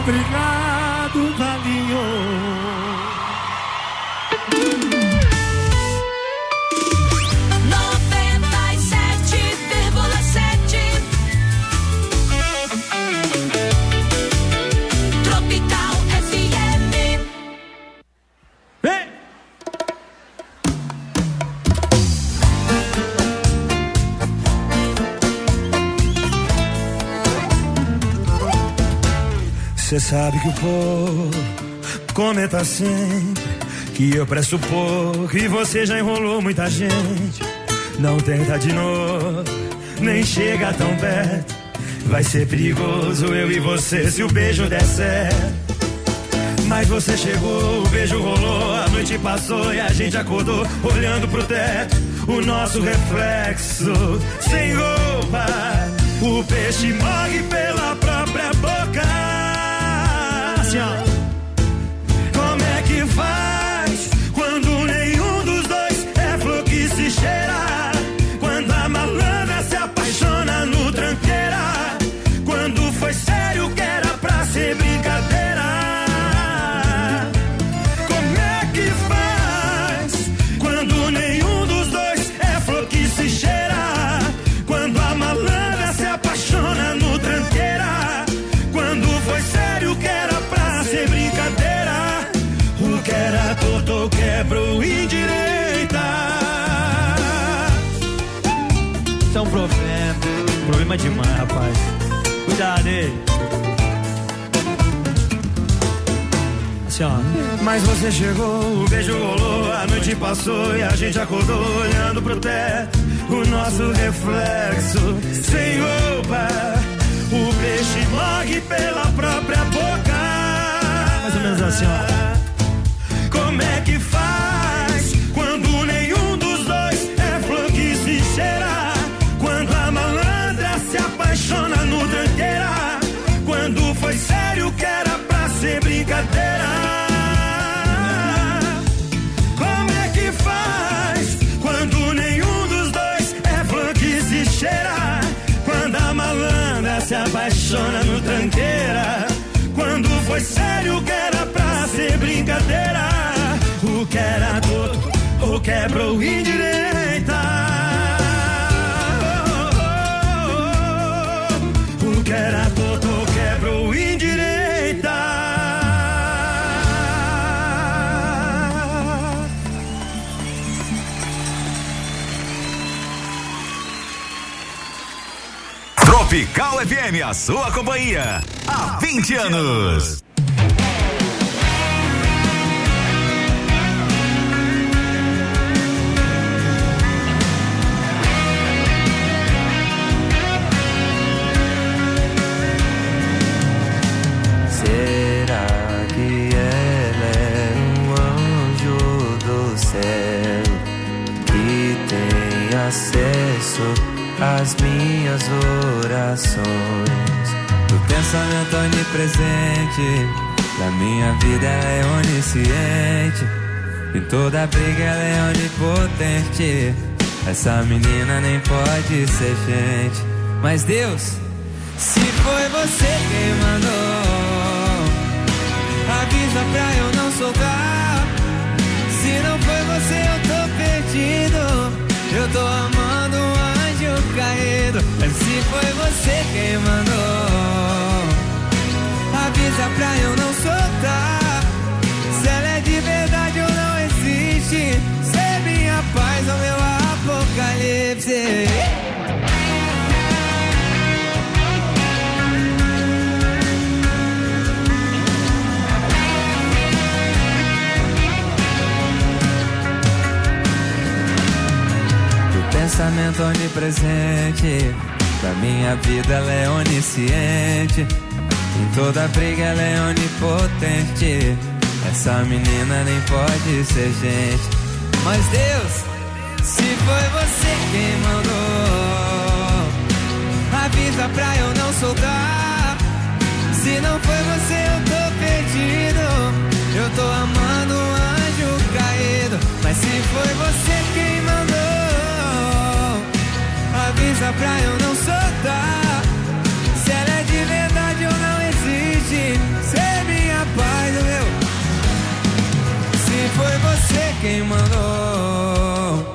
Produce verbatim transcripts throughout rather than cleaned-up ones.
Obrigado, carinho. Cê sabe que o povo comenta sempre que eu presto pouco e você já enrolou muita gente. Não tenta de novo, nem chega tão perto. Vai ser perigoso eu e você se o beijo der certo. Mas você chegou, o beijo rolou, a noite passou e a gente acordou olhando pro teto. O nosso reflexo sem roupa, o peixe morre pela própria boca. Como é que faz quando nenhum dos dois é flor que se cheira? Quando a malandra se apaixona no tranqueira? Quando foi sério que era pra ser brincadeira? Como é que faz quando nenhum dos dois é flor que se cheira? Quando a malandra se apaixona no tranqueira? Quando foi sério que era pra ser brincadeira? O que era torto quebrou indireita. Isso é um problema, problema demais, rapaz. Cuidado aí. Assim, ó. Mas você chegou, o beijo rolou, a noite passou e a gente acordou olhando pro teto. O nosso reflexo sem roupa, o peixe morre pela própria boca. Mais ou menos assim, ó. Como é que faz quando nenhum dos dois é flor que se cheira? Quando a malandra se apaixona no tranqueira? Quando foi sério que era pra ser brincadeira? Como é que faz quando nenhum dos dois é flor que se cheira? Quando a malandra se apaixona no tranqueira? Quando foi sério que era pra ser brincadeira? O que era torto, o quebrou indireita. O que era torto, o quebrou indireita. Tropical F M, a sua companhia há vinte anos. Será que ela é um anjo do céu que tem acesso às minhas orações? Do pensamento onipresente, da minha vida ela é onisciente. Em toda briga ela é onipotente. Essa menina nem pode ser gente. Mas Deus, se foi você quem mandou, avisa pra eu não soltar. Se não foi você eu tô perdido. Eu tô amando um anjo caído. Mas se foi você quem mandou, avisa pra eu não soltar. Se ela é de verdade ou não existe, se é minha paz ou meu apocalipse. Pensamento onipresente, da minha vida ela é onisciente. Em toda briga ela é onipotente. Essa menina nem pode ser gente. Mas Deus, se foi você quem mandou, avisa pra eu não soltar. Se não foi você eu tô perdido. Eu tô amando um anjo caído. Mas se foi você quem mandou, avisa pra eu não soltar. Se ela é de verdade ou não existe, se quem mandou.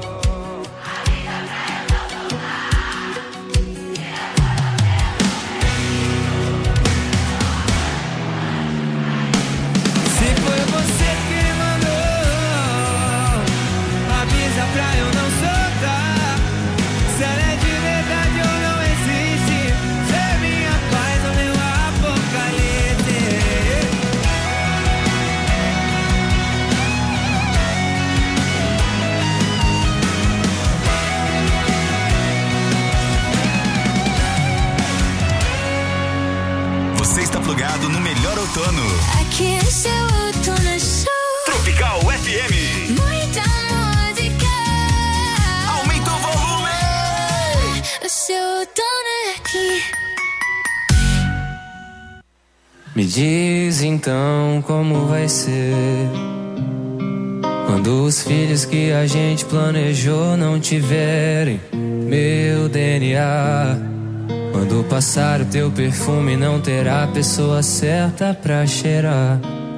Se foi você quem mandou, avisa pra eu não soltar. Se ela é de verdade ou não existe, ser minha paz ou meu apocalipse. Você está plugado no melhor outono. Aqui é seu outono show. Tropical F M. Muita música. Aumenta o volume. O seu outono é aqui. Me diz então como vai ser quando os filhos que a gente planejou não tiverem meu D N A. Quando passar o teu perfume não terá a pessoa certa pra cheirar.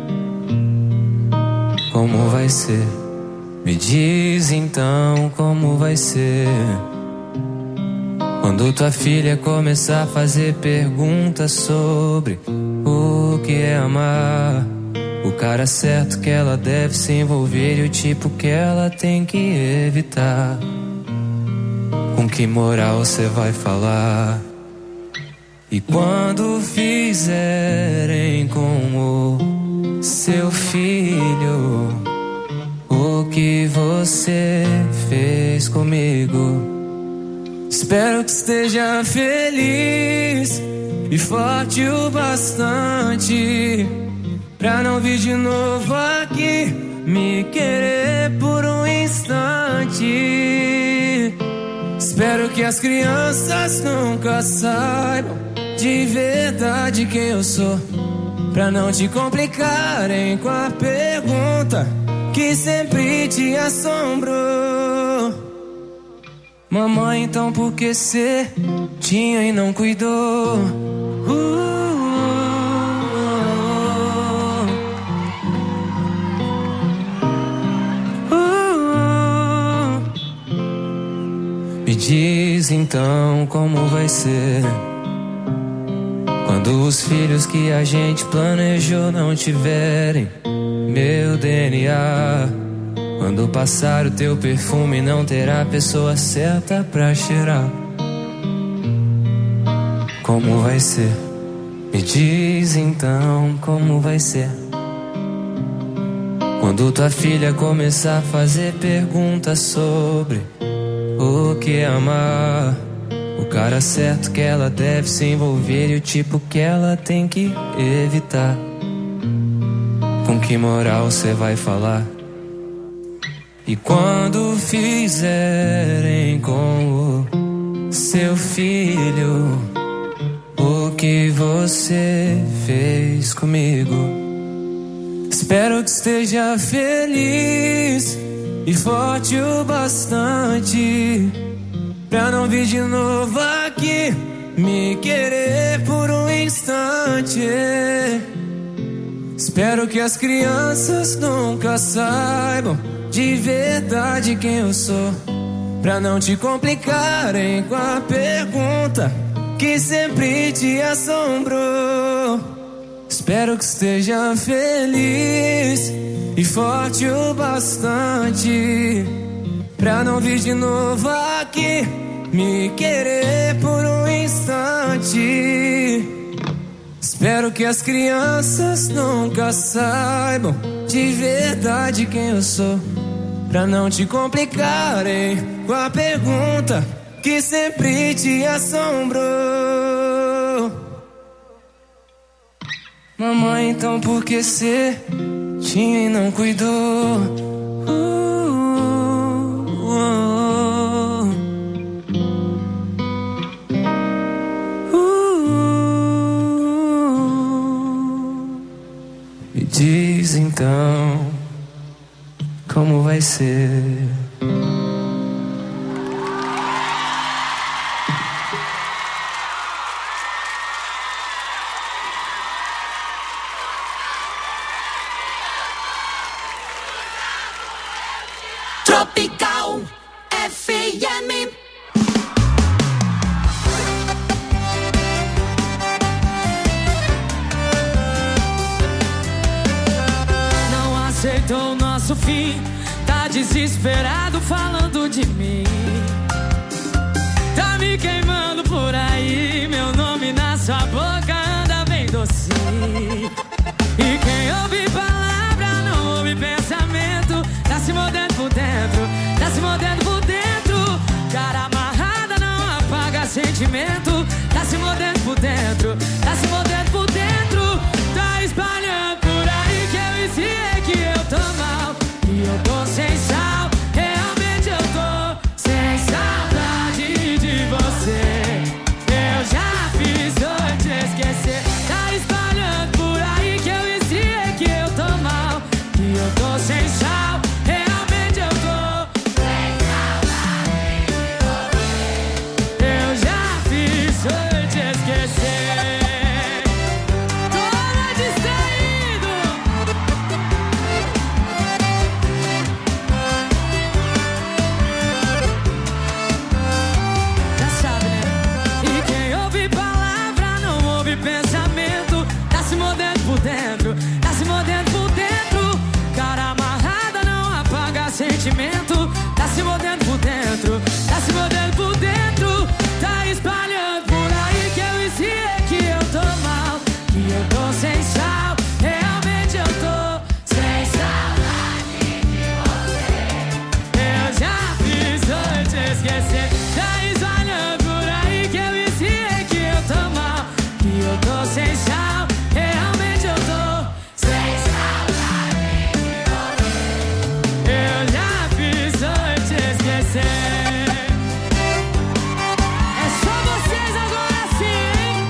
Como vai ser? Me diz então como vai ser quando tua filha começar a fazer perguntas sobre o que é amar, o cara certo que ela deve se envolver e o tipo que ela tem que evitar. Com que moral você vai falar? E quando fizerem com o seu filho o que você fez comigo, espero que esteja feliz e forte o bastante pra não vir de novo aqui me querer por um instante. Espero que as crianças nunca saibam de verdade quem eu sou, pra não te complicarem com a pergunta que sempre te assombrou. Mamãe, então por que cê tinha e não cuidou? Uh, uh, uh, uh. Me diz então como vai ser quando os filhos que a gente planejou não tiverem meu D N A. Quando passar o teu perfume não terá a pessoa certa pra cheirar. Como vai ser? Me diz então como vai ser quando tua filha começar a fazer perguntas sobre o que é amar, o cara certo que ela deve se envolver e o tipo que ela tem que evitar. Com que moral você vai falar? E quando fizerem com o seu filho o que você fez comigo, espero que esteja feliz e forte o bastante pra não vir de novo aqui me querer por um instante. Espero que as crianças nunca saibam de verdade quem eu sou, pra não te complicarem com a pergunta que sempre te assombrou. Espero que esteja feliz e forte o bastante pra não vir de novo aqui me querer por um instante. Espero que as crianças nunca saibam de verdade quem eu sou, pra não te complicarem com a pergunta que sempre te assombrou. Mamãe, então por que cê tinha e não cuidou? Uh, uh, uh, uh. Me diz então como vai ser. Tropical F M. Não aceitou o nosso fim, tá desesperado falando de mim. Tá me queimando por aí, meu nome na sua boca anda bem docinho. E quem ouve palavra não ouve pensamento, tá se mordendo por dentro, tá se mordendo por dentro. Cara amarrada não apaga sentimento, tá se mordendo por dentro, tá se mordendo por dentro. Tá espalhando por aí que eu ensinei que eu tô mal, que eu tô sem sal, realmente eu tô sem saudade de você. Eu já fiz hoje te esquecer. Tá espalhando por aí que eu ensinei que eu tô mal, que eu tô sem sal, realmente eu tô sem saudade de você. Eu já fiz hoje te esquecer. Toda distraído. Já sabe, né? E quem ouve palavra não ouve pensamento, tá se mordendo por dentro, tá se mordendo por dentro. Cara amarrada não apaga sentimento, tá se mordendo por dentro, tá se mordendo por dentro. Tá espalhando por aí que eu ensinei que eu tô mal, que eu tô sem sal, realmente eu tô sem saudade de você. Eu já fiz hoje te esquecer. Tá espalhando por aí que eu ensinei que eu tô mal, que eu tô sem sal, realmente eu tô sem saudade de você. Eu já fiz hoje te esquecer. É só vocês agora sim, hein?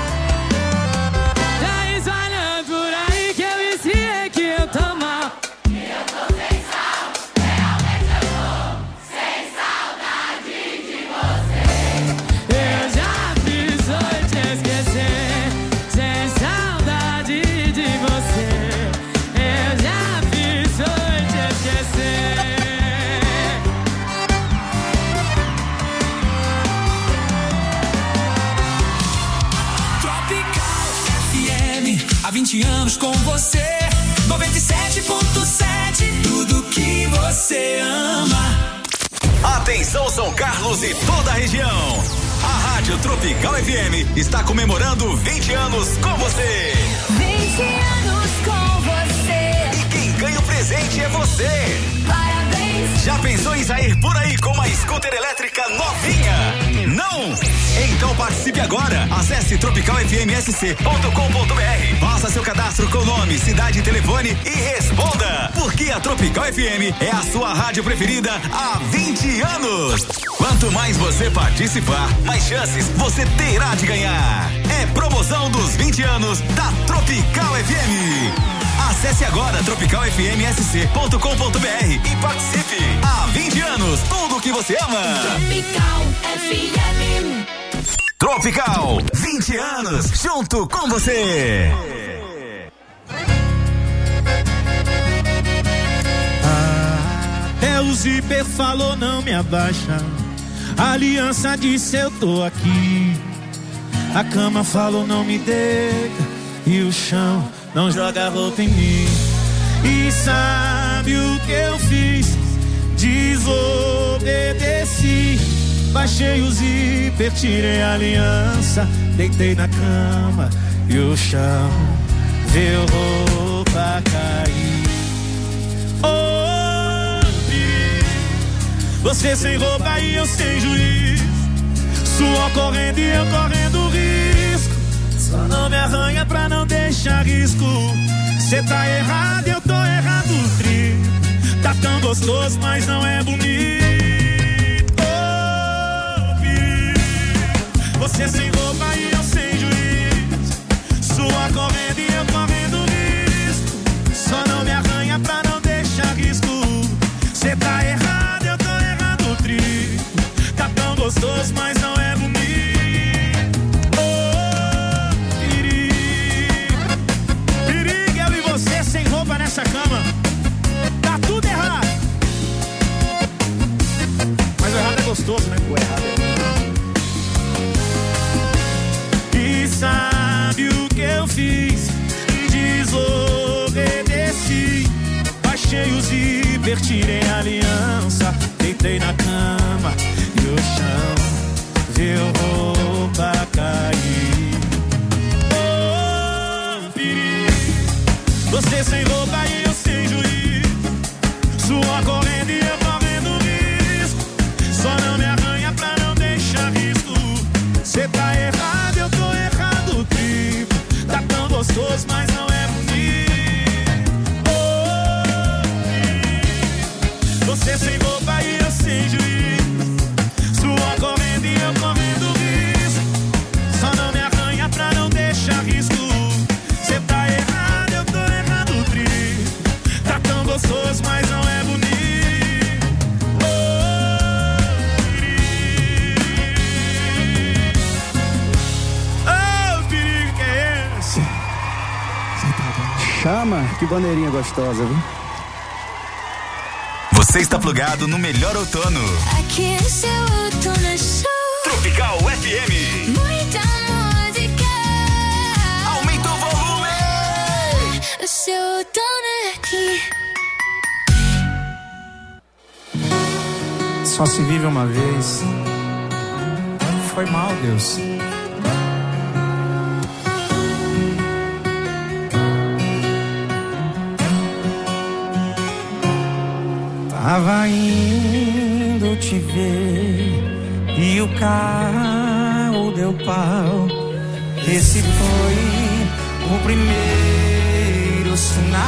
Tá espalhando por aí que eu ensinei que eu tô mal, que eu tô sem sal, realmente eu tô sem saudade de você. Eu já fiz hoje te esquecer, sem saudade de você. Eu já fiz hoje te esquecer. Tropical F M, há vinte anos com você. noventa e sete ponto sete, tudo que você ama. Atenção São Carlos e toda a região. A Rádio Tropical F M está comemorando vinte anos com você. vinte anos com você. E quem ganha o presente é você. Parabéns. Já pensou em sair por aí com uma scooter elétrica novinha? Não? Então participe agora. Acesse tropical f m s c ponto com ponto b r. Faça seu cadastro com nome, cidade e telefone e responda. Porque a Tropical F M é a sua rádio preferida há vinte anos. Quanto mais você participar, mais chances você terá de ganhar. É promoção dos vinte anos da Tropical F M. Acesse agora tropical f m s c ponto com ponto b r e participe. Há vinte anos, tudo que você ama. Tropical F M. Tropical, vinte anos, junto com você. Até o zíper falou não me abaixa. A aliança disse eu tô aqui. A cama falou não me deita. E o chão não joga roupa em mim. E sabe o que eu fiz? Desobedeci. Baixei o zíper, tirei a aliança. Deitei na cama e o chão viu roupa cair. Oh, você sem roupa e eu sem juízo. Suor correndo e eu correndo risco. Só não me arranha pra não deixar risco. Cê tá errado, eu tô errado, tri. Tá tão gostoso, mas não é bonito. Oh, você sem roupa e eu sem juízo. Suor correndo e eu correndo risco. Só não me arranha pra não deixar risco. Cê tá errado, eu tô errado, tri. Tá tão gostoso, mas não é bonito. Nessa cama, tá tudo errado. Chama, que bandeirinha gostosa, viu? Você está plugado no melhor outono. Aqui é seu outono show. Tropical F M. Muita música. Aumenta o volume. O seu outono é aqui. Só se vive uma vez. Foi mal, Deus. Tava indo te ver e o carro deu pau. Esse foi o primeiro sinal.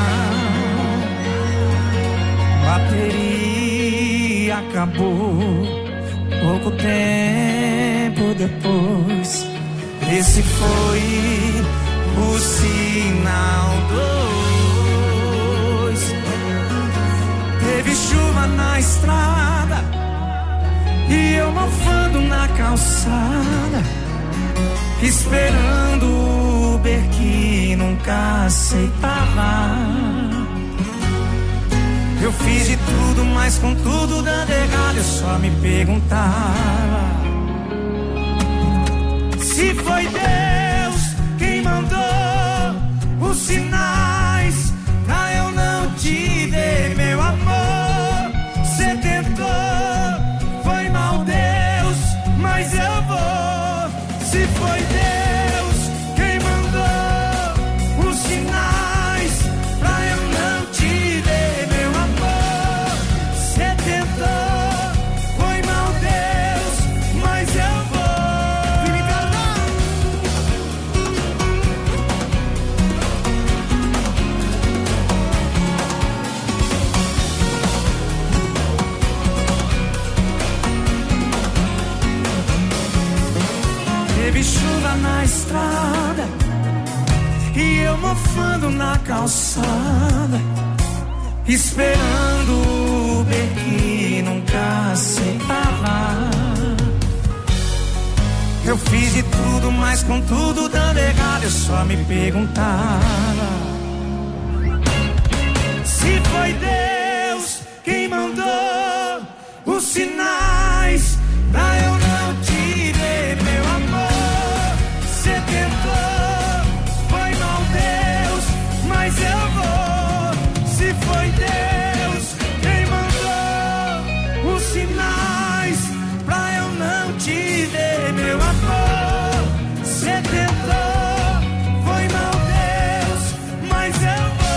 Bateria acabou pouco tempo depois. Esse foi o sinal dois. Teve chuva na estrada e eu mofando na calçada, esperando o Uber que nunca aceitava. Eu fiz de tudo, mas com tudo dando errado, eu só me perguntava se foi Deus quem mandou os sinais pra eu não te ver, meu amor. Cê tentou, foi mal, Deus, mas eu vou. Se foi Deus quem mandou os sinais pra eu não te ver, meu amor. Cê tentou, foi mal, Deus, mas eu vou. Teve chuva na estrada e eu mofando na calçada, esperando o Uber que nunca aceitava. Eu fiz de tudo, mas com tudo dando errado, eu só me perguntava se foi Deus quem mandou os sinais pra eu não te ver, meu amor. Cê tentou, foi mal, Deus, mas eu vou. Se foi Deus quem mandou os sinais pra eu não te ver, meu amor. Cê tentou, foi mal, Deus, mas eu vou.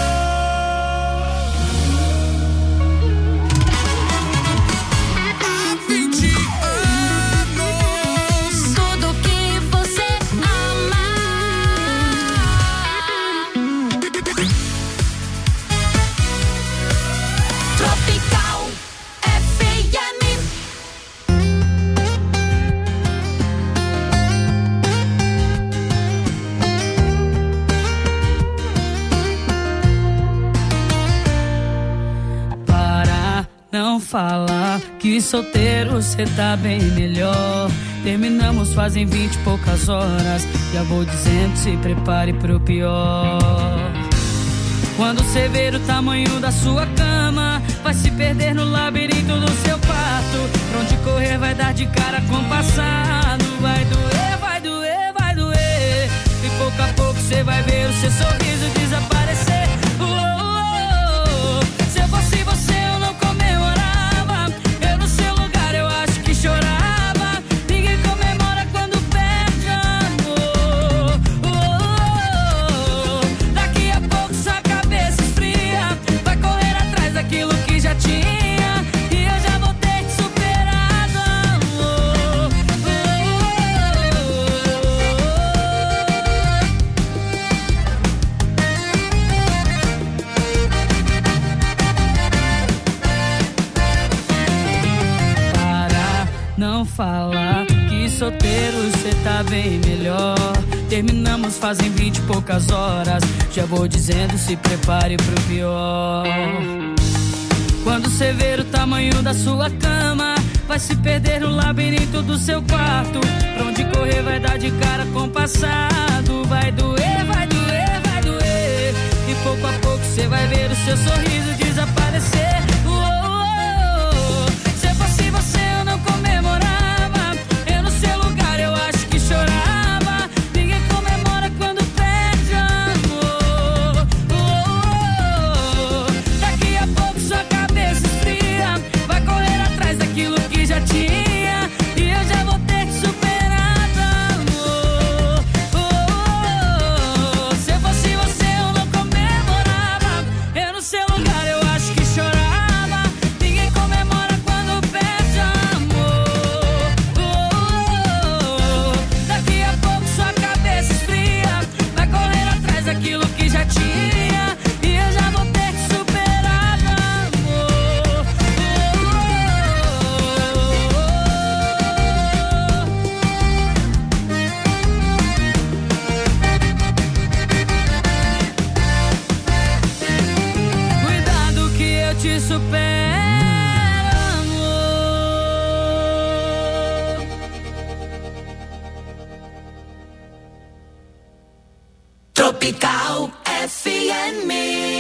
Há vinte anos. Tudo que você ama. Tropical F M. Para, não falar que solteiro cê tá bem melhor. Terminamos fazem vinte e poucas horas. Já vou dizendo, se prepare pro pior. Quando cê ver o tamanho da sua cama, vai se perder no labirinto do seu quarto. Pra onde correr vai dar de cara com o passado. Vai doer, vai doer, vai doer. E pouco a pouco cê vai ver o seu sorriso desaparecer. Oh, oh, oh. Se eu fosse você eu não comemorava. Eu no seu lugar eu acho que chorava. Ninguém comemora quando perde amor. Oh, oh, oh. Daqui a pouco sua cabeça esfria, vai correr atrás daquilo que já tinha, e eu já vou ter te superado. Oh, oh, Para, não falar que solteiro cê tá bem melhor. Terminamos fazem vinte e poucas horas. Já vou dizendo, se prepare pro pior. Quando cê ver o tamanho da sua cama, vai se perder no labirinto do seu quarto. Pra onde correr vai dar de cara com o passado. Vai doer, vai doer, vai doer. E seu sorriso desaparecer. Oh, oh, oh. Se eu fosse você eu não comemorava, eu no seu lugar eu acho que chorava. Ninguém comemora quando perde amor. Oh, oh, oh. Daqui a pouco sua cabeça esfria, vai correr atrás daquilo que já tinha, e eu já vou ter que superar, amor. Oh, oh, oh. Se eu fosse você eu não comemorava, eu no seu lugar eu acho que chorava. Ninguém comemora quando perde amor. Oh, oh, oh. Daqui a pouco sua cabeça esfria, vai correr atrás daquilo que já tinha, e eu já vou ter que superar, amor. Cuidado que eu te supero, amor. Tropical F M.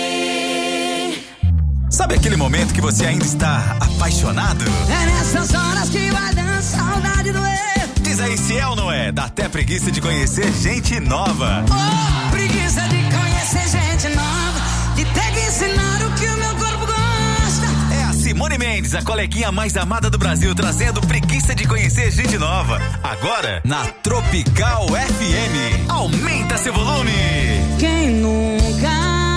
Sabe aquele momento que você ainda está apaixonado? É nessas horas que vai dando saudade do eu. Diz aí se é ou não é. Dá até preguiça de conhecer gente nova. Oh, preguiça de conhecer gente nova, de ter que ensinar o que o meu corpo gosta. É a Simone Mendes, a coleguinha mais amada do Brasil, trazendo preguiça de conhecer gente nova. Agora, na Tropical F M. Aumenta seu volume. Quem nunca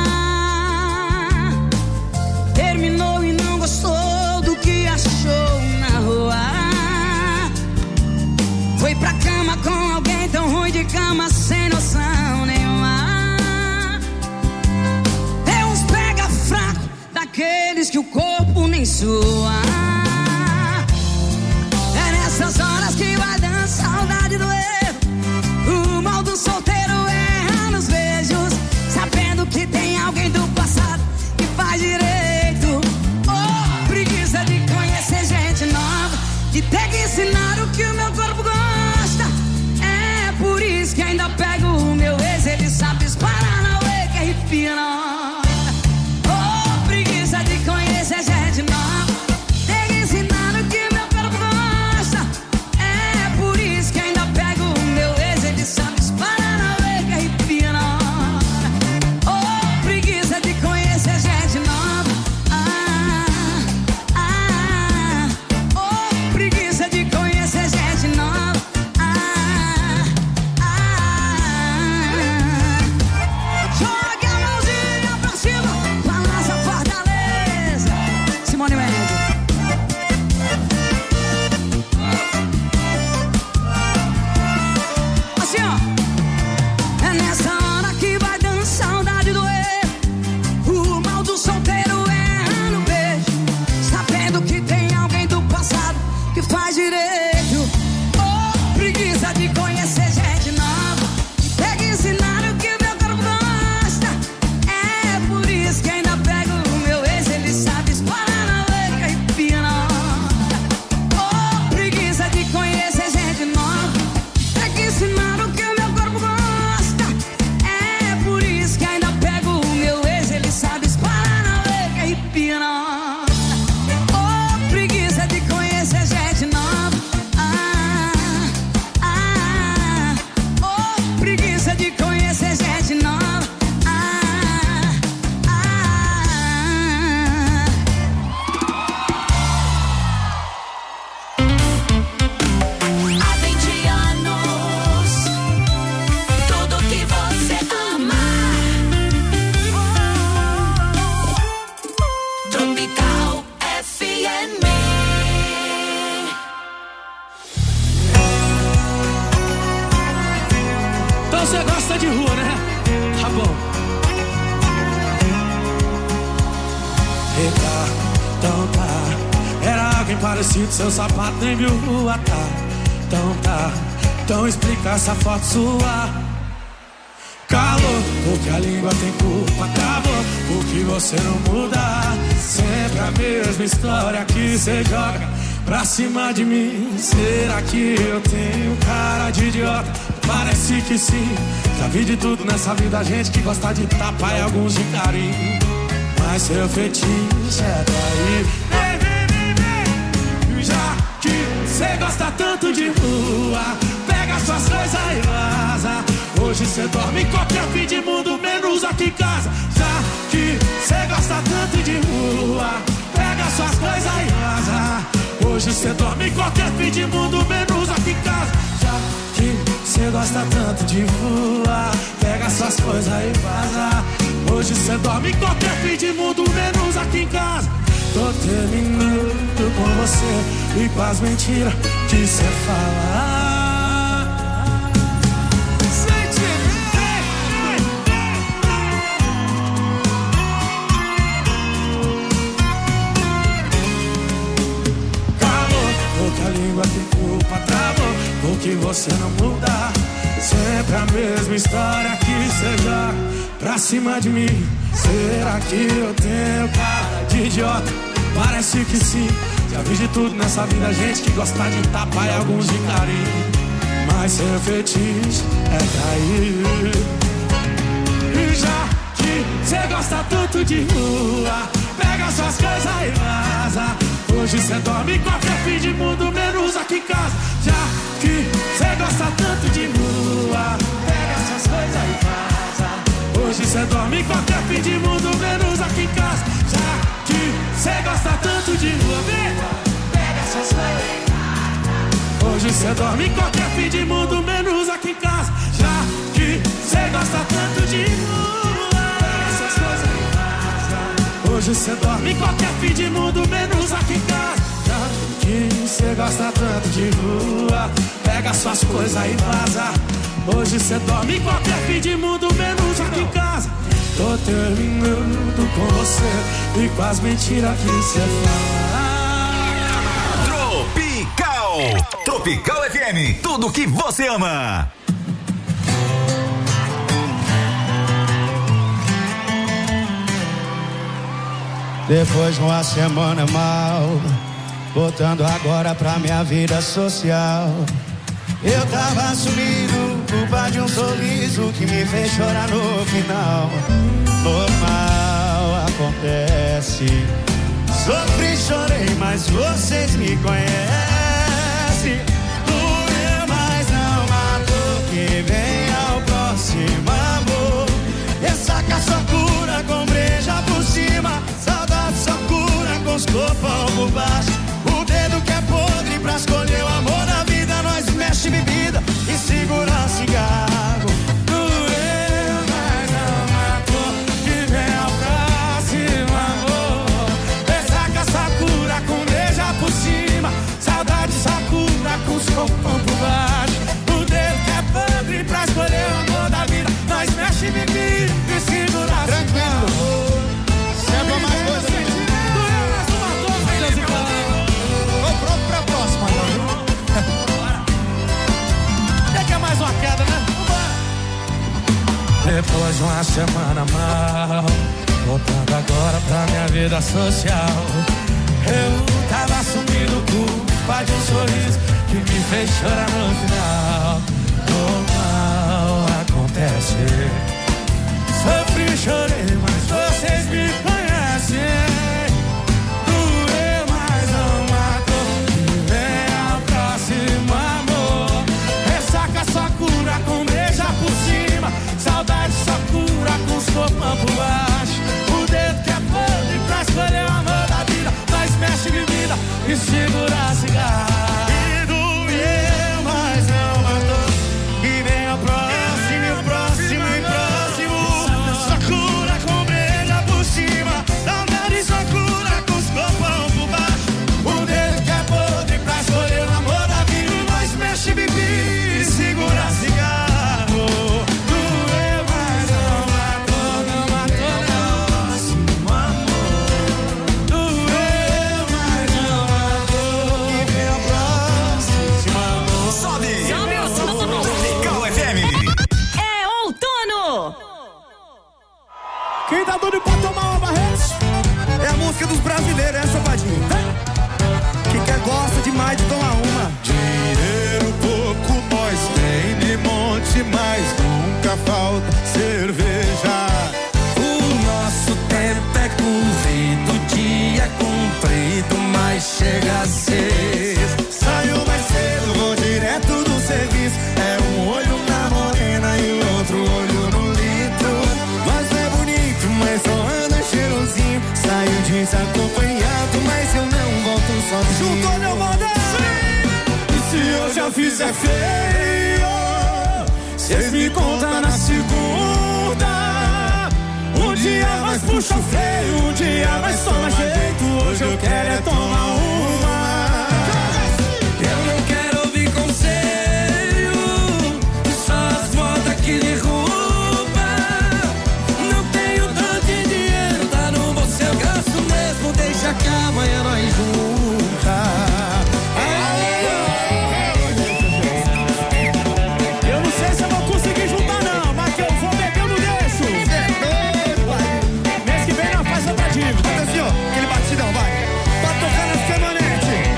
terminou e não gostou do que achou na rua? Foi pra cama com alguém tão ruim de cama, sem noção nenhuma. É uns pega fraco, daqueles que o corpo nem sua. É nessas horas que vai dando saudade do eu. O mal do solteiro erra nos beijos, sabendo que tem alguém do passado que faz direito. Oh, preguiça de conhecer gente nova, de ter que ensinar o que o meu corpo gosta. É por isso que ainda pego o meu ex, ele sabe disparar na ué que arrepia na hora. Oh, preguiça de conhecer gente nova, ter que ensinar o que o meu corpo gosta. É por isso que ainda pego o meu ex, ele sabe disparar na ué que arrepia na hora. Oh, preguiça de conhecer gente nova. Ah, ah, oh, preguiça de conhecer gente nova. Ah, ah, joga a mãozinha pra cima, balança a fortaleza. Simone Mendes. Assim, ó. É nessa hora que vai dando saudade do eu. O mal do solteiro erra no beijo, sabendo que tem alguém do passado que faz direito. Oh, preguiça de conhecer gente nova, de ter que ensinar o que o meu corpo gosta. É por isso que ainda pego o meu ex, ele sabe disparar na lei que arrepia na hora. Oh, preguiça de conhecer gente nova, ter que ensinar o que o meu corpo gosta. É por isso que ainda pego o meu ex, ele sabe disparar na lei que arrepia na hora. Oh, preguiça de conhecer gente nova. Ah, ah, oh, preguiça de conhecer gente nova. Ah, ah. Há vinte anos, tudo que você ama. Tropical F M. Então você gosta de rua, né? Tá bom. Eita, então tá. Era alguém parecido, seu sapato nem viu rua, tá? Então tá. Então explica essa foto sua. Calor, porque a língua tem culpa. Acabou, porque você não muda. Sempre a mesma história que você joga pra cima de mim. Será que eu tenho cara de idiota? Parece que sim. Já vi de tudo nessa vida, gente que gosta de tapa e alguns de carinho. Mas seu fetiche é trair. Vem, vem, vem, vem. Já que cê gosta tanto de rua, pega suas coisas e vaza. Hoje cê dorme em qualquer fim de mundo, menos aqui em casa. Já que cê gosta tanto de rua, pega suas coisas e vaza. Hoje cê dorme em qualquer fim de mundo, menos aqui em casa. Já que cê gosta tanto de rua, pega suas coisas e vaza. Hoje cê dorme em qualquer fim de mundo, menos aqui em casa. Tô terminando com você e com as mentiras que cê fala. A língua tem culpa, travou, porque você não muda. Sempre a mesma história que seja pra cima de mim. Será que eu tenho cara de idiota? Parece que sim. Já vi de tudo nessa vida, gente que gosta de tapa e alguns de carinho. Mas seu fetiche é cair. E já que cê gosta tanto de rua, pega suas coisas e vaza. Hoje cê dorme em qualquer fim de mundo, menos aqui em casa. Já que cê gosta tanto de rua, pega suas coisas e vaza. Hoje cê dorme em qualquer fim de mundo, menos aqui em casa. Já que cê gosta tanto de rua, vem, pega suas coisas e vaza. Hoje cê dorme em qualquer fim de mundo, menos aqui em casa. Já que cê gosta tanto de rua, pega suas coisas e vaza. Hoje cê dorme em qualquer fim de mundo, menos aqui em casa. Já que cê gosta tanto de rua, pega suas coisas e vaza. Hoje cê dorme em qualquer fim de mundo, menos aqui em casa. Tô terminando com você e com as mentiras que cê fala. Tropical, Tropical F M, tudo que você ama. Depois de uma semana mal, voltando agora pra minha vida social. Eu tava sumido, culpa de um sorriso que me fez chorar no final. Normal, acontece. Sofri, chorei, mas vocês me conhecem. Doeu, mas não matou. Que venha o próximo amor. Ressaca só cura com breja por cima. Saudade só cura com os copão por baixo. O dedo que é podre pra escolher o amor da vida. Nós mexe bebida e segura cigarro. Doeu, mas não matou. Que vem ao próximo amor. Ressaca só cura com breja por cima. Saudade só cura com os copão por baixo. O dedo que é podre pra escolher o amor da vida. Nós mexe bebida e segura cigarro. Sempre mais coisa, gente. Doeu, mas não matou. Tô pronto pra próxima agora. Quer mais uma queda, né? Depois de uma semana mal, voltando agora pra minha vida social. Eu tava sumido, culpa de um sorriso que me fez chorar no final. Normal, acontece. Sofri, chorei, mas vocês me conhecem. Doeu, mas não matou. Que vem ao próximo amor. Ressaca só cura com beija por cima. Saudade só cura com os copão por baixo. O dedo que é podre pra escolher o amor da vida. Nós mexe bebida e segura cigarro. E doeu, mas não matou. E vem ao próximo, e o próximo, e próximo. Só cura com beija por cima. Saudade só cura com os copão por baixo. O dedo que é podre pra escolher o amor da vida. Nós mexe bebida e segura cigarro. Quem tá doido pra tomar uma, Barretos? É a música dos brasileiros, essa, Vadinho. Quem quer gosta demais de tomar uma. Dinheiro pouco nós tem de monte, mas nunca falta cerveja. O nosso tempo é curto. fizer feio, cês me contam na segunda. Um dia nós puxa o freio, um dia nós toma jeito. Hoje eu quero é tomar uma. Eu não quero ouvir conselho, só as modas que derruba. Não tenho tanto dinheiro, tá no bolso, eu gasto mesmo. Deixa que amanhã nós junta. Eu não sei se eu vou conseguir juntar não, mas que eu vou beber eu não deixo. Mês que vem não faz outra dívida. Faz assim, ó, aquele batidão, vai. Pra tocar nas caminhonetes.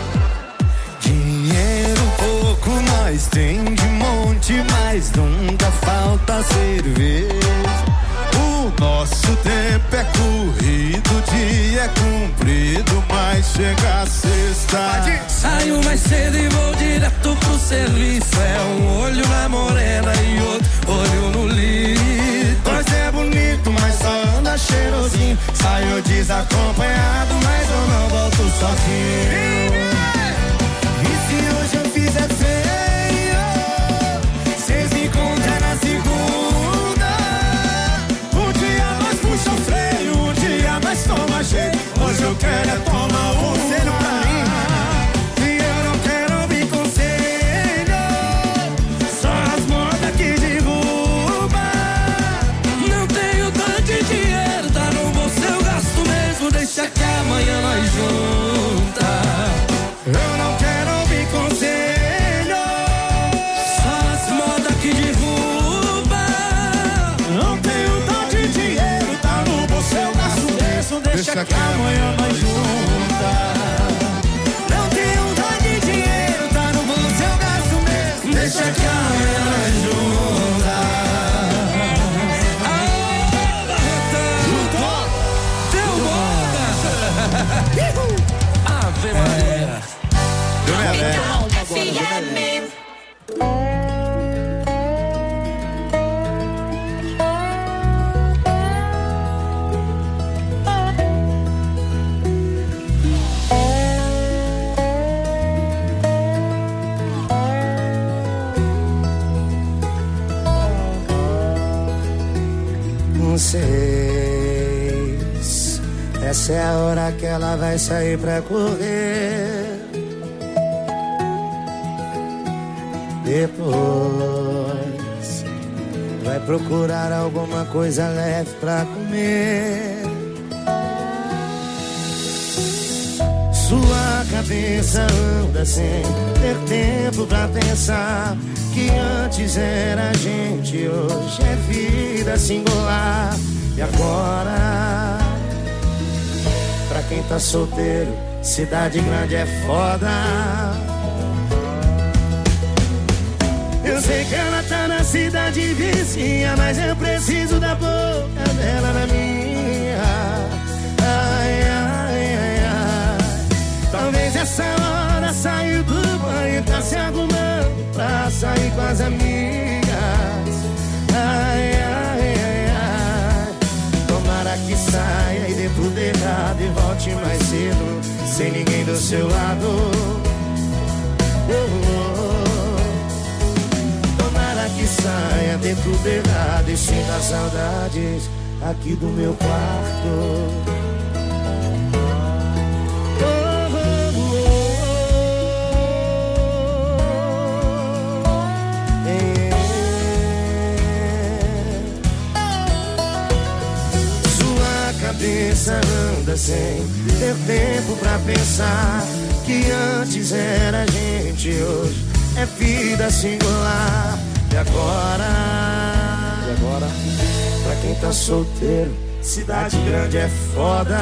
Dinheiro pouco nós tem de monte, mas nunca falta cerveja. O nosso tempo é corrido, o dia é comprido, mas chega a sexta. Saio mais cedo e vou direto pro serviço. É um olho na morena e outro olho no lito. Nós é bonito, mas só anda cheirosinho. Saio desacompanhado, mas eu não volto sozinho. E se hoje eu fizer feio, cês me encontram na segunda. Um dia nós puxa o freio, um dia nós toma jeito. Hoje eu quero é tomar um conselho pra mim. E eu não quero ouvir conselho, Só as modas que derruba. Não tenho tanto dinheiro, tá no bolso, eu gasto mesmo. Deixa que amanhã nós junta. eu não quero ouvir conselho. Só as modas que derruba. Não tenho dó de dinheiro, tá no bolso, eu gasto mesmo. Deixa que amanhã nós junta. Não tenho dó de dinheiro, tá no bolso, eu gasto mesmo. Deixa que amanhã nós junta. Juntou, deu moda. Ave Maria. F M. Vocês, essa é a hora que ela vai sair pra correr. Depois vai procurar alguma coisa leve pra comer. Sua cabeça anda sem ter tempo pra pensar que antes era gente, hoje é vida singular. E agora, pra quem tá solteiro, cidade grande é foda. Eu sei que ela tá na cidade vizinha, mas eu preciso da boca dela na minha. Ai, ai, ai, ai. Talvez essa hora saiu do banho, tá se arrumando pra sair com as amigas. Ai, ai, ai, ai. Tomara que saia e dê tudo errado e volte mais cedo, sem ninguém do seu lado. Oh, oh. Tomara que saia, dê tudo errado e sinta saudades aqui do meu quarto. Cabeça anda sem ter tempo pra pensar que antes era gente, hoje é vida singular. E agora, e agora, pra quem tá solteiro, cidade grande é foda.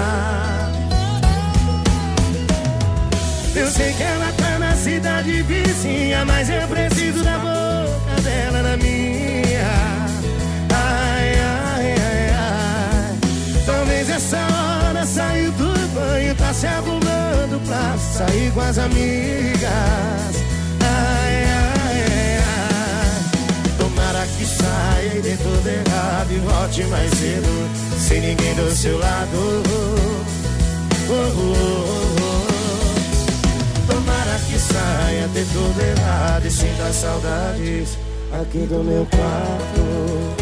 Eu sei que ela tá na cidade vizinha, mas eu preciso da boca dela na minha. Ai, ai, ai, ai. Talvez essa hora saiu do banho, tá se arrumando pra sair com as amigas. Ai, ai, ai, ai. Tomara que saia e dê tudo errado e volte mais cedo, sem ninguém do seu lado. Oh, oh, oh, oh. Tomara tomara que saia de tudo errado e sinta saudades aqui do meu quarto.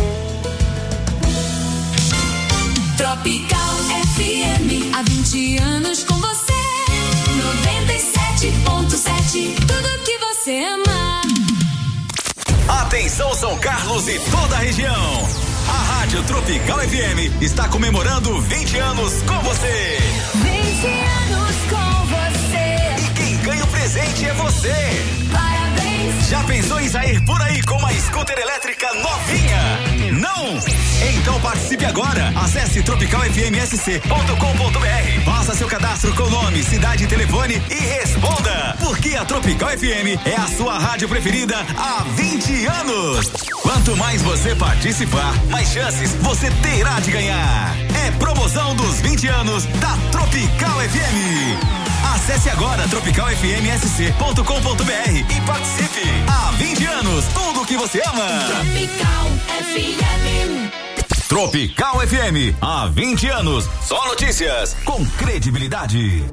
Tropical F M, há vinte anos com você. noventa e sete ponto sete, tudo que você ama. Atenção São Carlos e toda a região. A Rádio Tropical F M está comemorando vinte anos com você. vinte anos com você. E quem ganha o presente é você. Parabéns. Já pensou em sair por aí com uma scooter elétrica novinha? Não? Então participe agora. Acesse tropical f m s c ponto com ponto b r. Faça seu cadastro com nome, cidade e telefone e responda. Porque a Tropical F M é a sua rádio preferida há vinte anos. Quanto mais você participar, mais chances você terá de ganhar. É promoção dos vinte anos da Tropical F M. Acesse agora tropical f m s c ponto com ponto b r e participe. Há vinte anos, tudo o que você ama. Tropical F M. Tropical F M, há vinte anos, só notícias com credibilidade.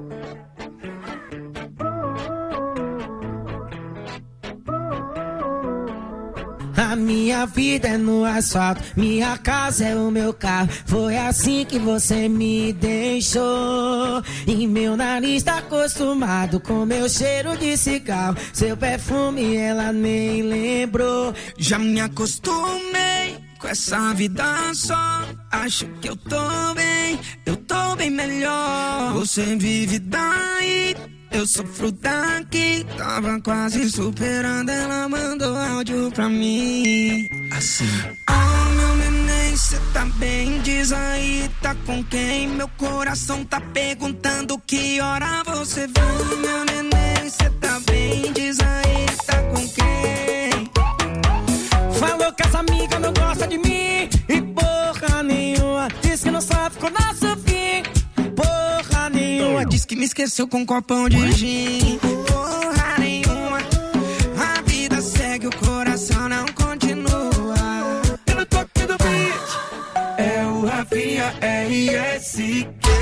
A minha vida é no asfalto, minha casa é o meu carro. Foi assim que você me deixou. E meu nariz tá acostumado com meu cheiro de cigarro. Seu perfume ela nem lembrou. Já me acostumei com essa vida só. Acho que eu tô bem, eu tô bem melhor. Você vive daí, eu sofro daqui. Tava quase superando, ela mandou áudio pra mim assim: oh, meu neném, cê tá bem? Diz aí, tá com quem? Meu coração tá perguntando que hora você vem. Meu neném, cê tá bem? Diz aí, tá com quem? Falou que as amigas não gostam de mim e porra nenhuma. Diz que não sabe com nosso fim. Porra nenhuma. Diz que me esqueceu com um copão de gin. Porra nenhuma. A vida segue, o coração não continua. Eu no toque do beat é o Rafinha R S Q.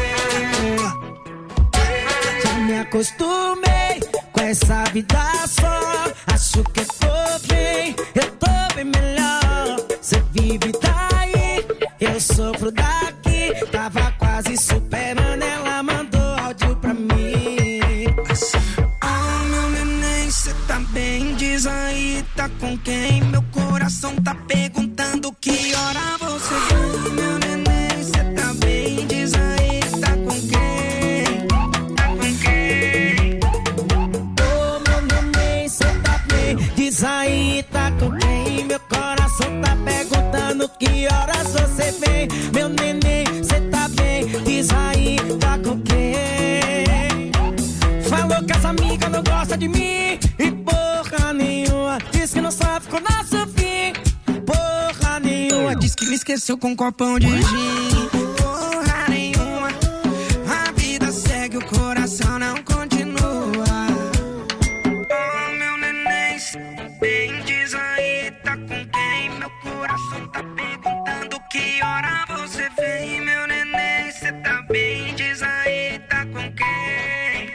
Já me acostumei com essa vida só. Acho que eu tô bem, eu tô bem melhor. Cê vive daí, eu sofro daqui. Tava quase superando, ela mandou áudio pra mim assim: oh, meu neném, cê tá bem? Diz aí, tá com quem? Meu coração tá perguntando que hora você vem. Meu neném, cê tá bem? Diz aí, tá com quem? Tá com quem? oh, meu neném, cê tá bem? Diz aí, tá com quem? Meu coração tá perguntando que horas você vem. Meu neném, cê tá bem? Diz aí, tá com quem? Falou que as amigas não gostam de mim e porra nenhuma. Diz que não sabe com o nosso fim. Porra nenhuma. Diz que me esqueceu com um copão de gin. Porra nenhuma. A vida segue, o coração não continua. Oh, meu neném, cê bem? Diz aí, tá com quem? Meu coração tá perguntando que hora você vem. Meu neném, cê tá bem? Diz aí, tá com quem?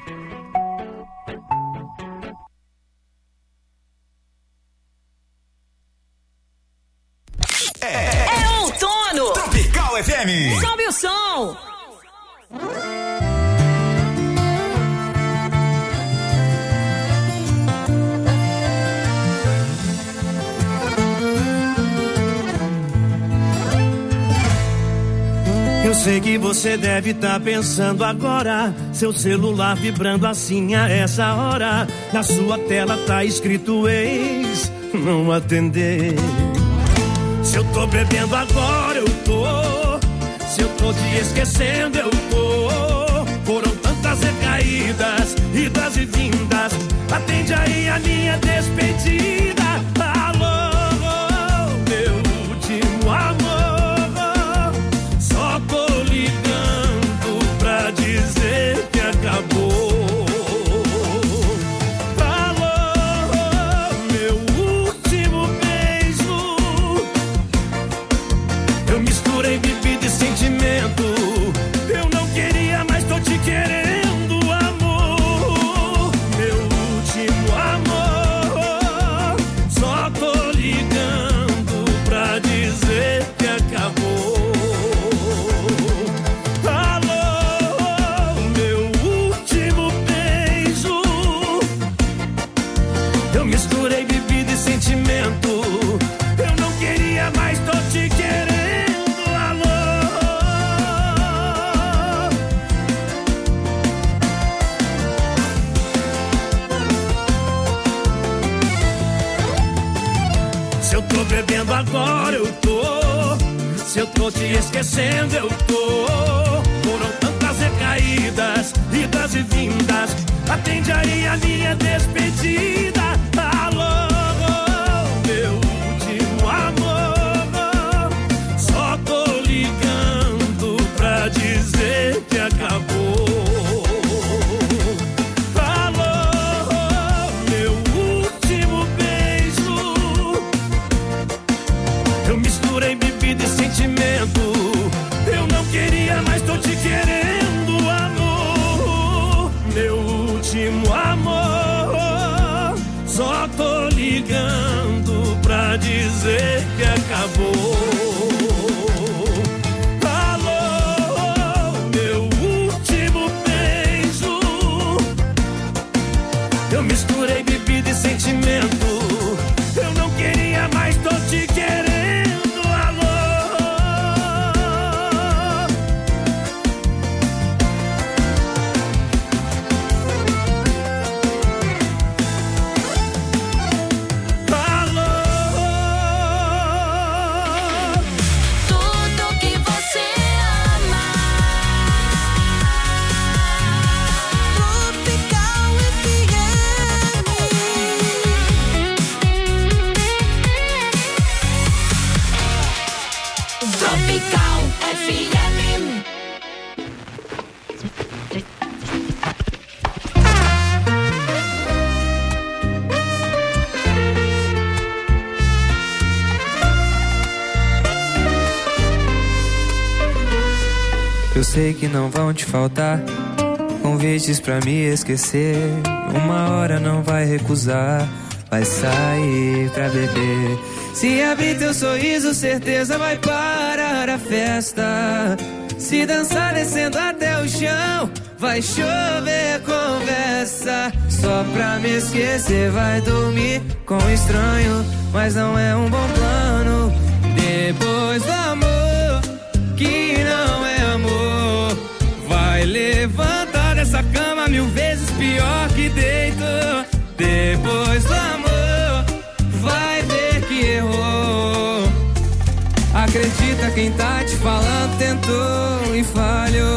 É, é outono. Tropical F M. Sobe o som. Eu sei que você deve estar tá pensando agora, seu celular vibrando assim a essa hora. Na sua tela tá escrito ex, não atender. Se eu tô bebendo agora, eu tô. Se eu tô te esquecendo, eu tô. Foram tantas recaídas, idas e vindas. Atende aí a minha despedida. Alô, meu último amor. Só tô ligando pra dizer que acabou. Bebida e sentimento. Eu não queria, mas tô te querendo, amor. Meu tô bebendo agora, eu tô. Se eu tô te esquecendo, eu tô. Foram tantas recaídas, idas e vindas. Atende aí a minha despedida. Alô, meu último amor. Só tô ligando pra dizer que acabou. Alô, meu último beijo. Eu misturei bebida e sentimento. Eu não queria, mas tô te querendo, amor. Meu último amor. Só tô ligando pra dizer que acabou. Alô, meu último beijo. Eu misturei bebida e sentimento. Eu não queria, mas tô te querendo. Eu sei que não vão te faltar convites pra me esquecer. Uma hora não vai recusar, vai sair pra beber. Se abrir teu sorriso, certeza vai parar a festa. Se dançar descendo até o chão, vai chover conversa. Só pra me esquecer, vai dormir com um estranho, mas não é um bom plano. Depois do amor, que não é amor, vai levantar dessa cama mil vezes pior que deito. Depois do amor, vai ver que errou. Acredita quem tá te falando, tentou e falhou.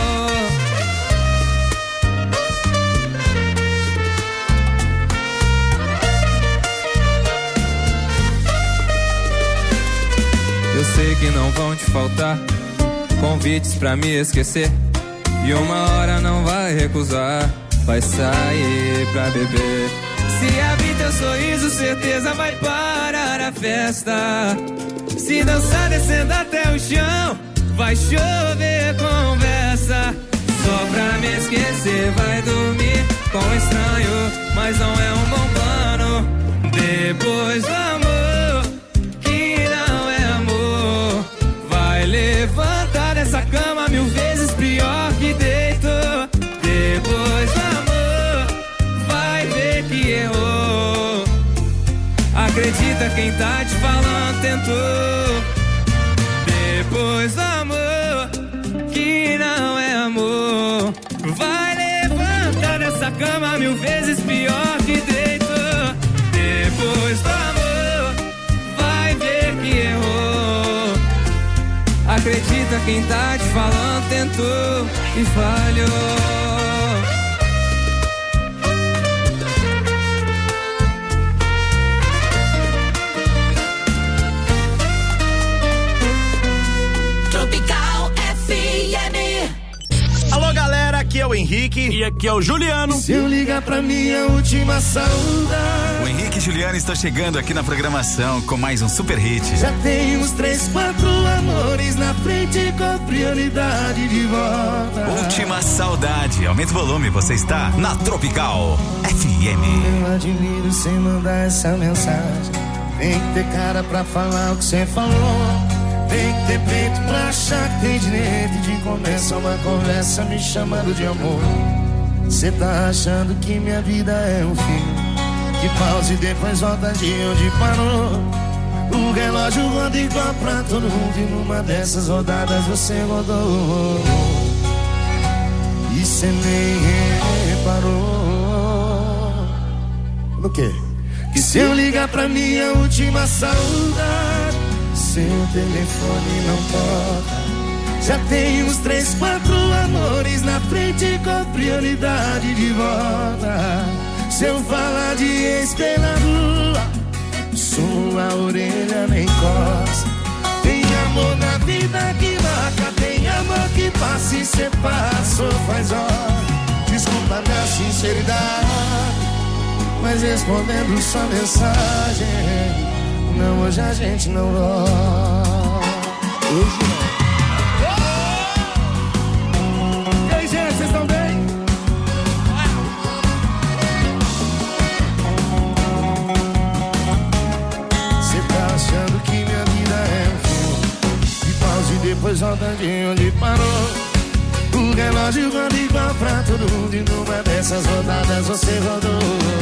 Eu sei que não vão te faltar convites pra me esquecer. E uma hora não vai recusar, vai sair pra beber. Se abrir teu sorriso, certeza vai parar a festa. Se dançar descendo até o chão, vai chover conversa. Só pra me esquecer, vai dormir com um estranho, mas não é um bom plano. Depois do amor, que não é amor, vai levantar dessa cama mil vezes pior que deito. Depois do amor, vai ver que errou. Acredita quem tá te falando, tentou. Depois do amor, que não é amor, vai levantar dessa cama mil vezes pior que deito. Depois do amor, vai ver que errou. Acredita quem tá te falando, tentou e falhou. Alô, galera, aqui é o Henrique e aqui é o Juliano. Se eu ligar pra minha última saudade. O Henrique e Juliano estão chegando aqui na programação com mais um super hit. Já tem uns três, quatro amores na frente com prioridade de volta. Última saudade. Aumenta o volume, você está na Tropical F M. Eu admiro sem mandar essa mensagem. Tem que ter cara pra falar o que você falou. Tem que ter peito pra achar que tem direito de começar uma conversa me chamando de amor. Cê tá achando que minha vida é um fim, que pausa e depois volta de onde parou. O relógio roda igual pra todo mundo e numa dessas rodadas você rodou. E cê nem reparou. No quê? E se eu ligar pra minha última saudade, seu telefone não toca. Já tem uns três, quatro amores na frente com prioridade de volta. Se eu falar de ex pela rua, sua orelha nem coça. Tem amor na vida que marca, tem amor que passa e cê passou faz hora. Desculpa minha sinceridade, mas respondendo sua mensagem, não, hoje a gente não volta. Hoje não. E aí, gente, vocês estão bem? Cê tá achando que minha vida é um filme de pausa e depois volta de onde parou. O relógio roda igual pra todo mundo e numa dessas rodadas você rodou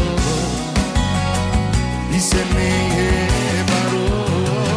e cê nem reparou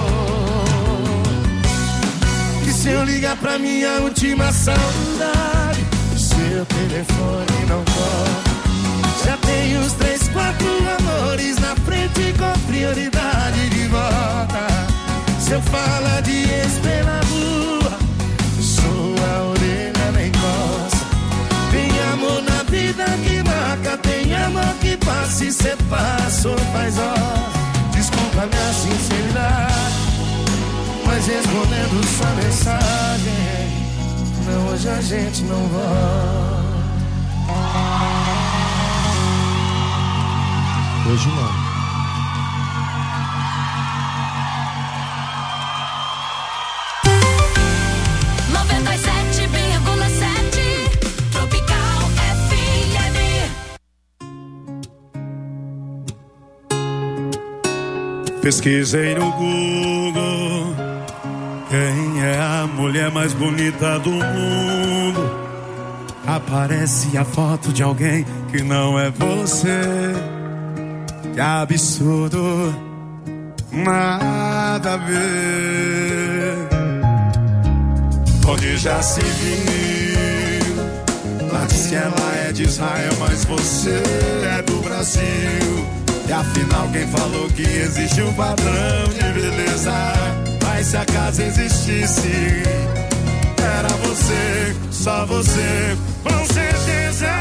que se eu ligar pra minha última saudade, seu telefone não toca. Já tem uns três, quatro amores na frente com prioridade de volta. Se eu falar de ex pela rua, sua orelha nem coça. Tem amor na vida que marca, tem amor que passa e cê passou faz hora. Desculpa minha sinceridade, mas respondendo sua mensagem, não, hoje a gente não volta. Hoje não. noventa e sete vírgula sete Tropical F M. Pesquisei no Google quem é a mulher mais bonita do mundo. Aparece a foto de alguém que não é você. Que absurdo, nada a ver. Onde já se viu, lá diz que ela é de Israel, mas você é do Brasil. E afinal quem falou que existe um padrão de beleza? Mas se acaso existisse, era você, só você, com certeza.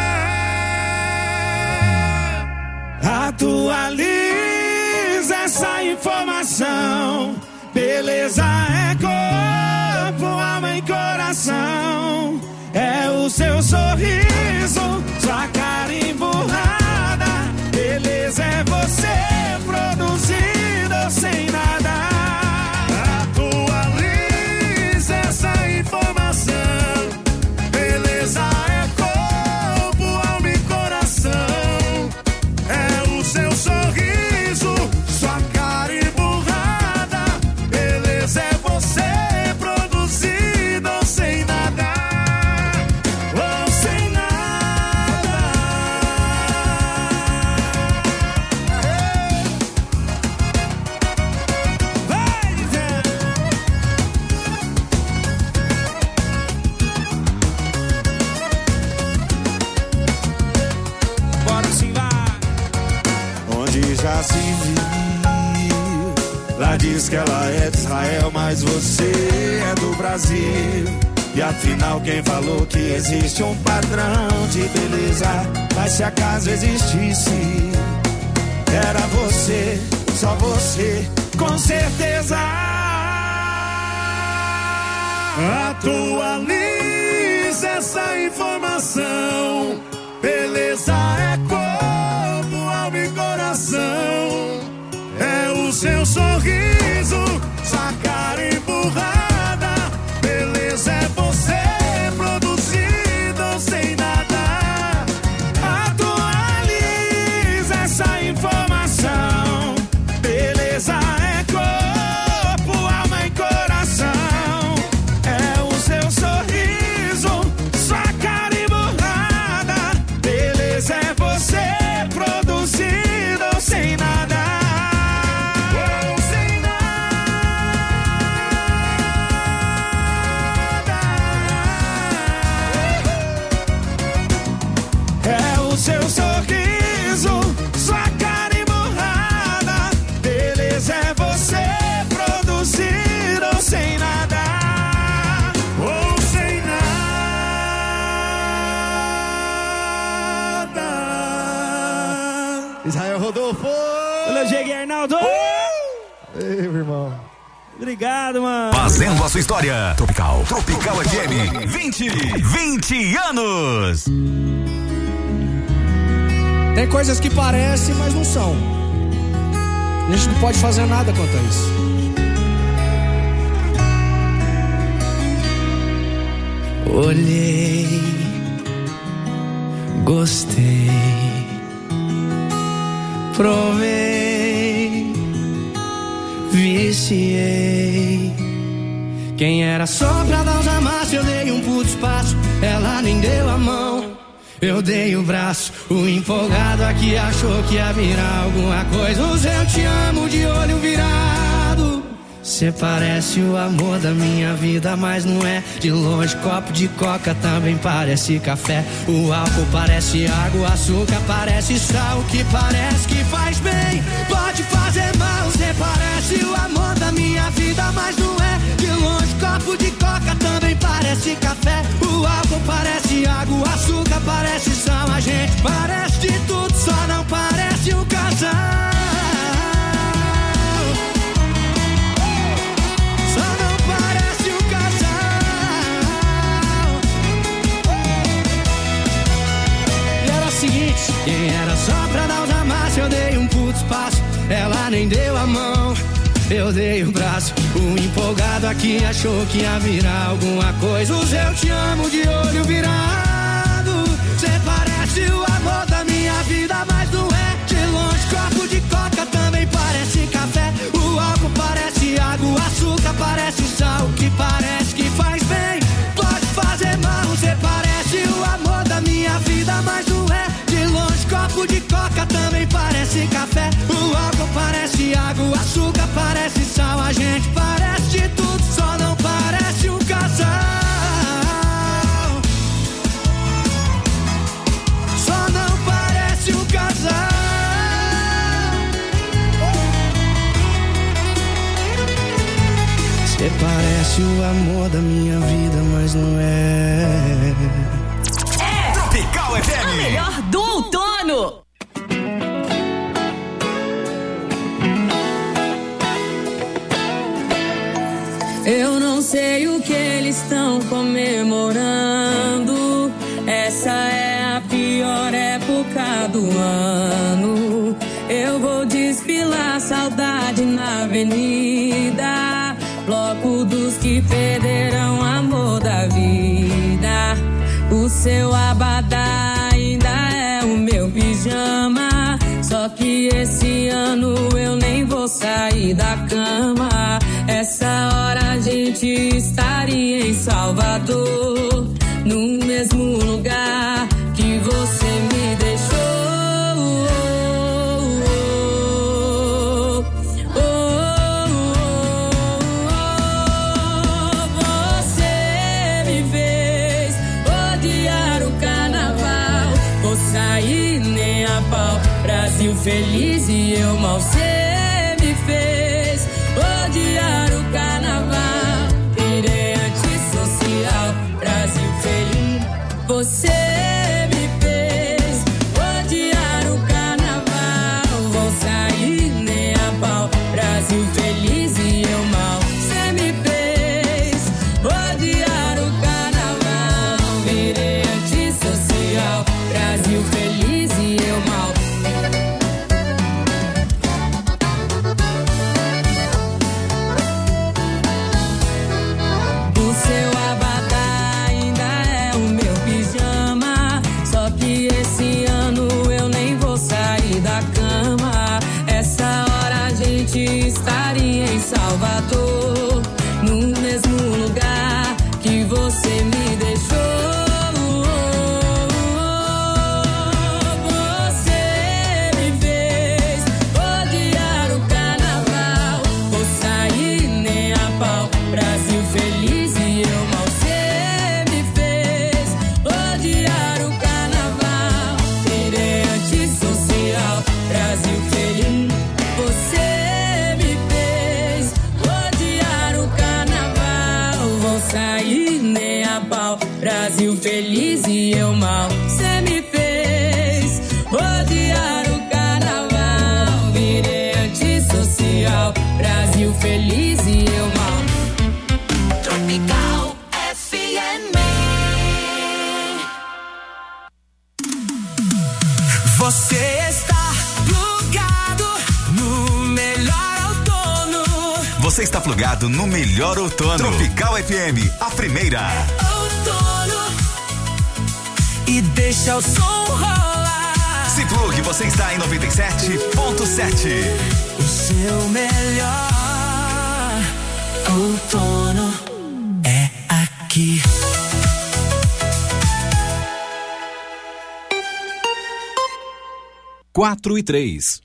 Atualiza essa informação. Beleza é corpo, alma e coração. É o seu sorriso, sua cara emburrada. Beleza é você produzido sem nada. Atualiza essa informação. Beleza é corpo, alma e coração. É o seu sorriso, sua cara emburrada. Beleza é você produzido sem nada. Ou sem nada. Vai dizendo. Bora sim, vai. Onde já se viu, lá diz que ela é de Israel, mas você é do Brasil. E afinal quem falou que existe um padrão de beleza? Mas se acaso existisse, era você, só você, com certeza. Atualiza essa informação. Beleza é corpo, alma e coração. É o seu sorriso, sua cara emburrada. Beleza é você produzido sem nada. Atualiza essa informação. Beleza é corpo, alma e coração. É o seu sorriso, sua cara emburrada. Beleza é você produzido sem nada. Ou sem nada. Israel Rodolfo. Olha, Diego Arnaldo. Uh! Ei, meu irmão. Obrigado, mano. Fazendo a sua história. Tropical. Tropical F M. vinte, vinte anos. Tem coisas que parecem, mas não são. A gente não pode fazer nada quanto a isso. Olhei, gostei, provei, viciei. Quem era só pra dar uns amassos, eu dei um puto espaço. Ela nem deu a mão, eu dei o braço. O empolgado aqui achou que ia virar alguma coisa. Os eu te amo de olho virado. Cê parece o amor da minha vida, mas não é. De longe copo de coca também parece café. O álcool parece água, o açúcar parece sal. Que parece que faz bem, pode fazer mal. Cê parece o amor da minha vida, mas não é. De longe copo de coca também parece café. O álcool parece água, o açúcar parece sal. A gente parece de tudo, só não parece um casal. Seguinte, quem era só pra dar os amassos, eu dei um puto espaço. Ela nem deu a mão, eu dei o braço. O empolgado aqui achou que ia virar alguma coisa. Os eu te amo de olho virado. Cê parece o amor da minha vida, mas não é. De longe copo de coca também parece café. O álcool parece água, o açúcar parece sal. Que parece que faz bem, pode fazer mal. Cê parece o amor da minha vida, mas não é. De longe copo de coca também parece café. O álcool parece água, o açúcar parece sal. A gente parece de tudo, só não parece um casal. Só não parece um casal. Cê parece o amor da minha vida, mas não é. Tropical F M. A melhor do outono. Eu não sei o que eles estão comemorando. Essa é a pior época do ano. Eu vou desfilar saudade na avenida. Bloco dos que perderam o amor da vida. O seu abadá ainda é o meu pijama. Só que esse ano eu nem vou sair da cama. Essa hora a gente estaria em Salvador, no mesmo lugar que você me deixou. Brasil feliz e eu mal, cê me fez odiar o carnaval. Virei antissocial, Brasil feliz. Você me fez odiar o carnaval. Vou sair nem a pau, Brasil feliz e eu mal, cê me fez odiar o carnaval. Virei antissocial, Brasil feliz e eu mal. Estaria em Salvador, no mesmo lugar que você me deixou. Você me fez odiar o carnaval. Vou sair nem a pau, Brasil feliz e eu mal. Você me fez odiar o carnaval. Virei antissocial, Brasil feliz. Você sair nem a pau, Brasil feliz e eu mal. Cê me fez odiar o carnaval. plugado no melhor outono. Tropical F M, a primeira. É outono e deixa o som rolar. Se plugue, você está em noventa e sete ponto sete. O seu melhor outono é aqui. Quatro e três.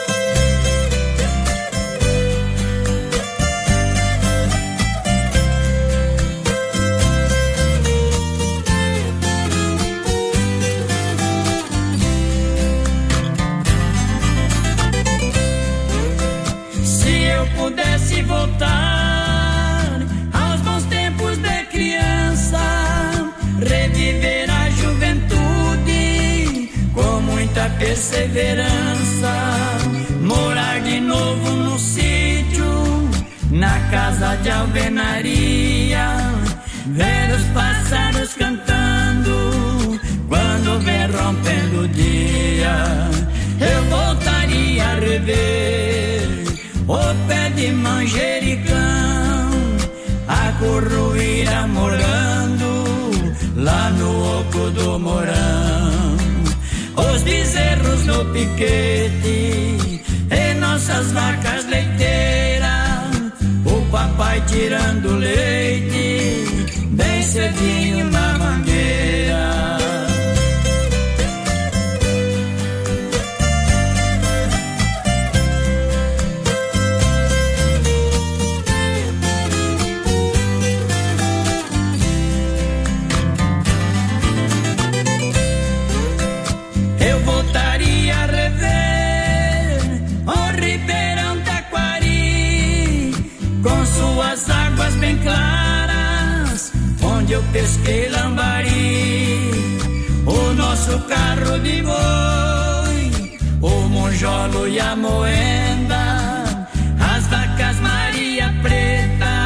Pudesse voltar aos bons tempos de criança, reviver a juventude com muita perseverança, morar de novo no sítio, na casa de alvenaria, ver os pássaros cantando quando vem rompendo o dia. Eu voltaria a rever o pé de manjericão, a corroíra morando lá no oco do morão, os bezerros no piquete e nossas vacas leiteiras, o papai tirando leite bem cedinho na mangueira. Suas águas bem claras, onde eu pesquei lambari, o nosso carro de boi, o monjolo e a moenda,